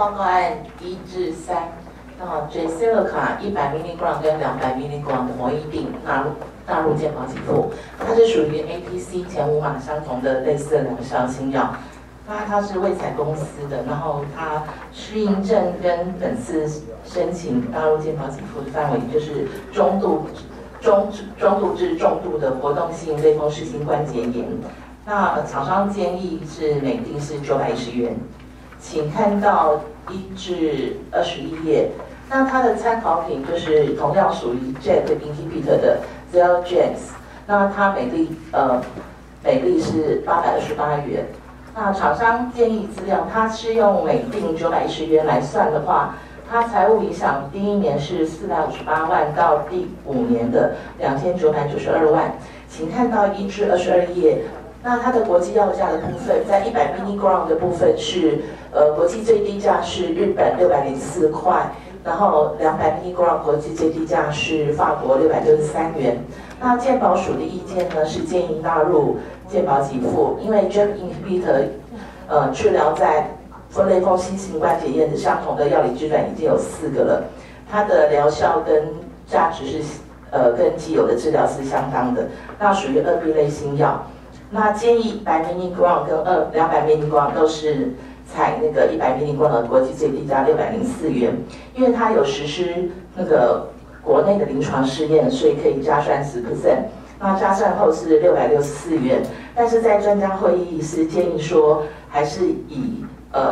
报告案1至3，那 Jyseleca 100mg 跟200mg 的膜衣锭纳入健保给付，它是属于 APC 前5码相同的类似的疗效新药。那它是卫采公司的，然后它适应症跟本次申请纳入健保给付的范围就是中度至重度的活动性类风湿性关节炎。那厂商建议是每锭是910元，请看到1至21页。那它的参考品就是同样属于 JAK inhibitor 的 Xeljanz， 那它每粒是828元。那厂商建议资料，它是用每锭910元来算的话，它财务影响第1年是458万，到第5年的2992万。请看到1至22页。那它的国际药价的部分，在100mg的部分是国际最低价是日本604块，然后200mg国际最低价是法国663元。那健保署的意见呢是建议纳入健保给付，因为 JAK inhibitor 治疗在类风湿性关节炎的相同的药理机转已经有4个了，它的疗效跟价值是跟既有的治疗是相当的，那属于2B 类新药。那建议100mg跟200mg都是采那个100mg的国际最低价604元，因为它有实施那个国内的临床试验，所以可以加算10%。那加算后是664元，但是在专家会议是建议说，还是以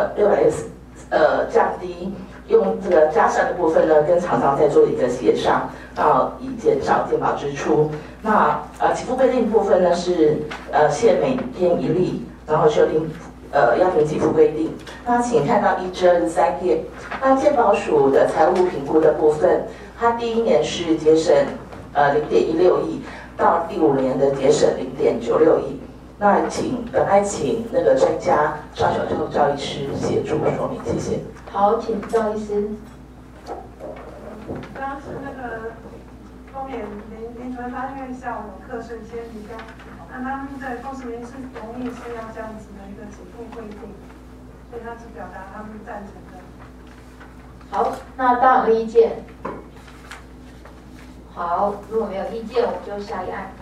降低，用这个加算的部分呢，跟厂商再做一个协商，以减少健保支出。那给付规定部分呢是限每天1例，然后修订药品给付规定。那请看到1至23页。那健保署的财务评估的部分，它第1年是节省0.16亿，到第5年的节省0.96亿。那本来请那个专家赵小秋赵医师协助说明，谢谢。 好，请赵医师。 刚刚是那个丰原临床发院校有课程先提供，那他们在公司里面是同意是要这样子的一个给付规定，所以他是表达他们赞成的。 好，那大家有没有意见？好，如果没有意见，我们就下一案。